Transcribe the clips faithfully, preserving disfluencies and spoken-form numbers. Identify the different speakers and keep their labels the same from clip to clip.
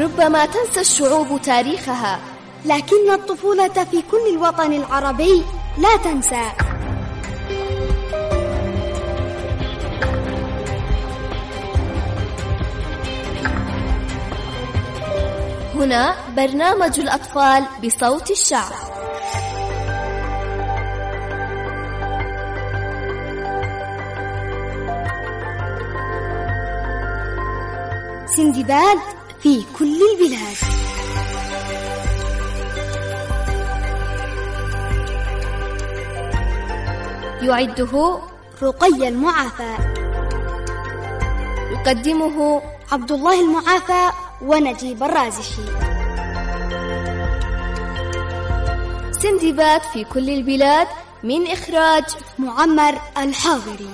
Speaker 1: ربما تنسى الشعوب تاريخها،
Speaker 2: لكن الطفولة في كل الوطن العربي لا تنسى.
Speaker 1: هنا برنامج الأطفال بصوت الشعب.
Speaker 2: سندباد في كل البلاد.
Speaker 1: يعده
Speaker 2: رقية المعافى،
Speaker 1: يقدمه
Speaker 2: عبد الله المعافى ونجيب الرازشي.
Speaker 1: سندباد في كل البلاد من إخراج
Speaker 2: معمر الحاضري.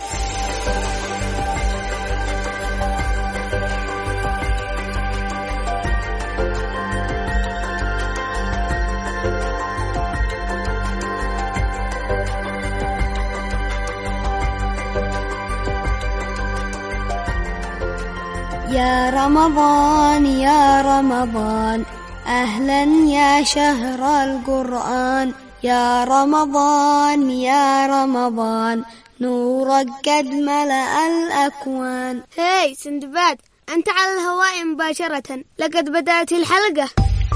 Speaker 2: يا رمضان يا رمضان أهلا يا شهر القرآن، يا رمضان يا رمضان نورك قد ملأ الأكوان.
Speaker 3: هاي سندباد، أنت على الهواء مباشرة، لقد بدأت الحلقة.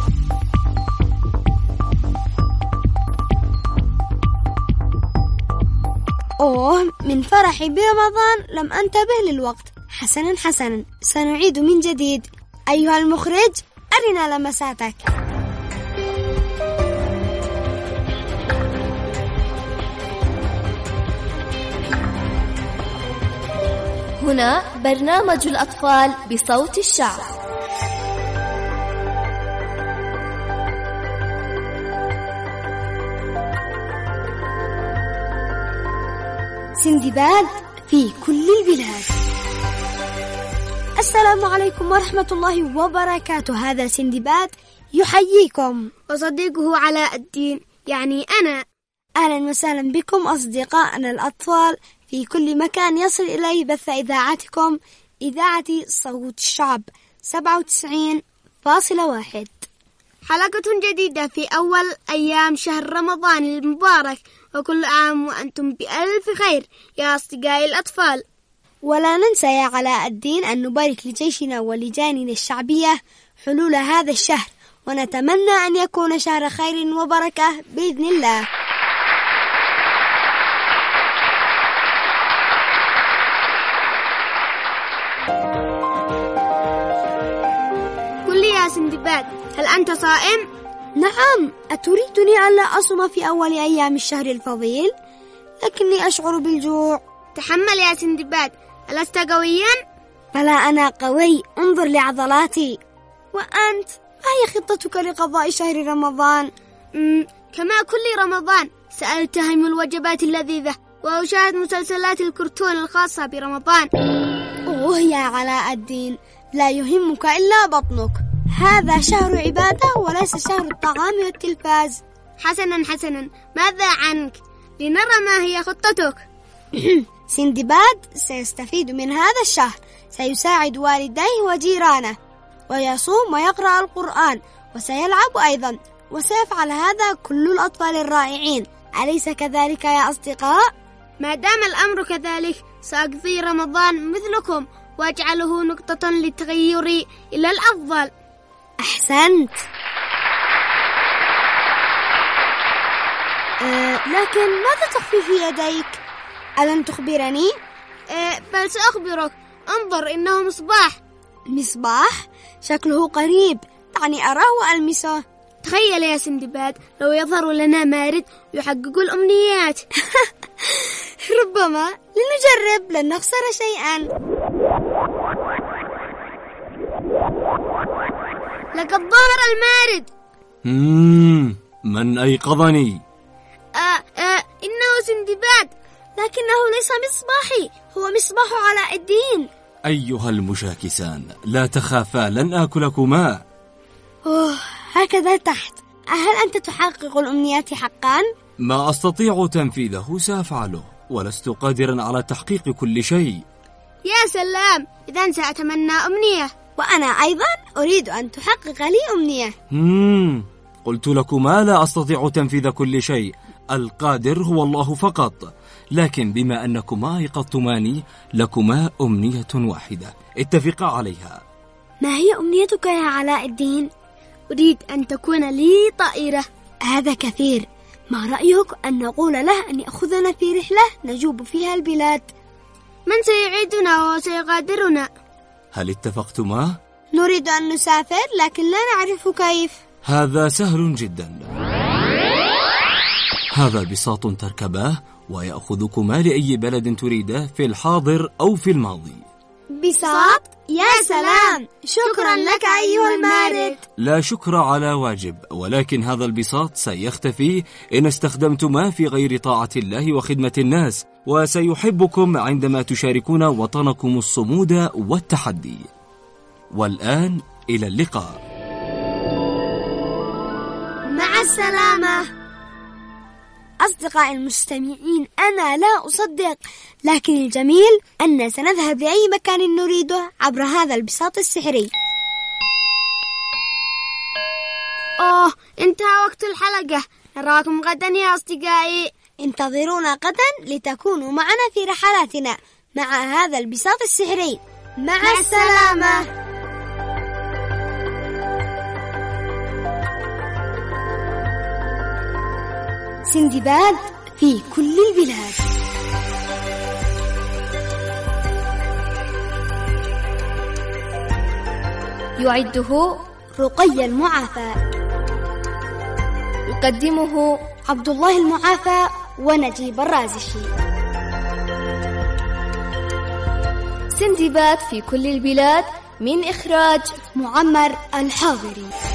Speaker 2: أوه، من فرحي برمضان لم أنتبه للوقت. حسنا حسنا، سنعيد من جديد. أيها المخرج، أرنا لمساتك.
Speaker 1: هنا برنامج الأطفال بصوت الشعب.
Speaker 2: سندباد في كل البلاد. السلام عليكم ورحمة الله وبركاته. هذا سندباد يحييكم،
Speaker 3: وصديقه علاء الدين يعني أنا.
Speaker 2: أهلا وسهلا بكم أصدقائنا الأطفال في كل مكان يصل إليه بث إذاعتكم، إذاعة صوت الشعب سبعة وتسعين فاصلة واحد.
Speaker 3: حلقة جديدة في أول أيام شهر رمضان المبارك، وكل عام وأنتم بألف خير يا أصدقائي الأطفال.
Speaker 2: ولا ننسى يا علاء الدين أن نبارك لجيشنا ولجاننا الشعبية حلول هذا الشهر، ونتمنى أن يكون شهر خير وبركة بإذن الله.
Speaker 3: قل لي يا سندباد، هل أنت صائم؟
Speaker 2: نعم، أتريدني ألا أصوم في أول أيام الشهر الفضيل؟ لكني أشعر بالجوع.
Speaker 3: تحمل يا سندباد، ألست قويا؟
Speaker 2: بلى أنا قوي، انظر لعضلاتي. وأنت، ما هي خطتك لقضاء شهر رمضان؟
Speaker 3: مم. كما كل رمضان سألتهم الوجبات اللذيذة وأشاهد مسلسلات الكرتون الخاصة برمضان.
Speaker 2: أوه يا علاء الدين، لا يهمك إلا بطنك. هذا شهر عبادة وليس شهر الطعام والتلفاز.
Speaker 3: حسنا حسنا، ماذا عنك؟ لنرى ما هي خطتك.
Speaker 2: سندباد سيستفيد من هذا الشهر، سيساعد والديه وجيرانه، ويصوم ويقرأ القرآن، وسيلعب أيضا، وسيفعل هذا كل الأطفال الرائعين. أليس كذلك يا أصدقاء؟
Speaker 3: ما دام الأمر كذلك سأقضي رمضان مثلكم، وأجعله نقطة للتغير إلى الأفضل.
Speaker 2: أحسنت. أه لكن ماذا تخفي في يديك؟ ألم تخبرني؟
Speaker 3: أه بل سأخبرك. انظر، إنه مصباح.
Speaker 2: مصباح؟ شكله قريب، دعني أراه وألمسه.
Speaker 3: تخيل يا سندباد، لو يظهر لنا مارد يحقق الأمنيات.
Speaker 2: ربما، لنجرب، لن نخسر شيئا.
Speaker 3: لقد ظهر المارد.
Speaker 4: مم. من أيقظني؟
Speaker 3: آه آه إنه سندباد، لكنه ليس مصباحي، هو مصباح علاء الدين.
Speaker 4: أيها المشاكسان، لا تخافا، لن آكلكما.
Speaker 2: أوه، هكذا تحت. هل أنت تحقق الأمنيات حقا؟
Speaker 4: ما أستطيع تنفيذه سأفعله، ولست قادرا على تحقيق كل شيء.
Speaker 3: يا سلام، إذن سأتمنى أمنية.
Speaker 2: وأنا أيضا أريد أن تحقق لي أمنية.
Speaker 4: مم. قلت لكما لا أستطيع تنفيذ كل شيء، القادر هو الله فقط. لكن بما أنكما أيقظتماني لكما أمنية واحدة اتفقا عليها.
Speaker 3: ما هي أمنيتك يا علاء الدين؟ أريد أن تكون لي طائرة.
Speaker 2: هذا كثير. ما رأيك أن نقول له أن يأخذنا في رحلة نجوب فيها البلاد؟
Speaker 3: من سيعيدنا وسيغادرنا؟
Speaker 4: هل اتفقتما؟
Speaker 2: نريد أن نسافر لكن لا نعرف كيف.
Speaker 4: هذا سهل جدا. هذا بساط تركباه ويأخذكما لأي بلد تريده في الحاضر أو في الماضي.
Speaker 2: بساط؟ يا سلام، شكرا لك أيها المارد.
Speaker 4: لا شكر على واجب، ولكن هذا البساط سيختفي إن استخدمتما في غير طاعة الله وخدمة الناس، وسيحبكم عندما تشاركون وطنكم الصمود والتحدي. والآن إلى اللقاء.
Speaker 2: مع السلامة. أصدقائي المستمعين، أنا لا أصدق، لكن الجميل أن سنذهب لأي مكان نريده عبر هذا البساط السحري.
Speaker 3: أوه، انتهى وقت الحلقة. نراكم غدا يا أصدقائي.
Speaker 2: انتظرونا غدا لتكونوا معنا في رحلاتنا مع هذا البساط السحري. مع, مع السلامة, السلامة. سندباد في كل البلاد.
Speaker 1: يعده
Speaker 2: رقي المعافى.
Speaker 1: يقدمه
Speaker 2: عبد الله المعافى ونجيب الرازشي.
Speaker 1: سندباد في كل البلاد من إخراج
Speaker 2: معمر الحاضري.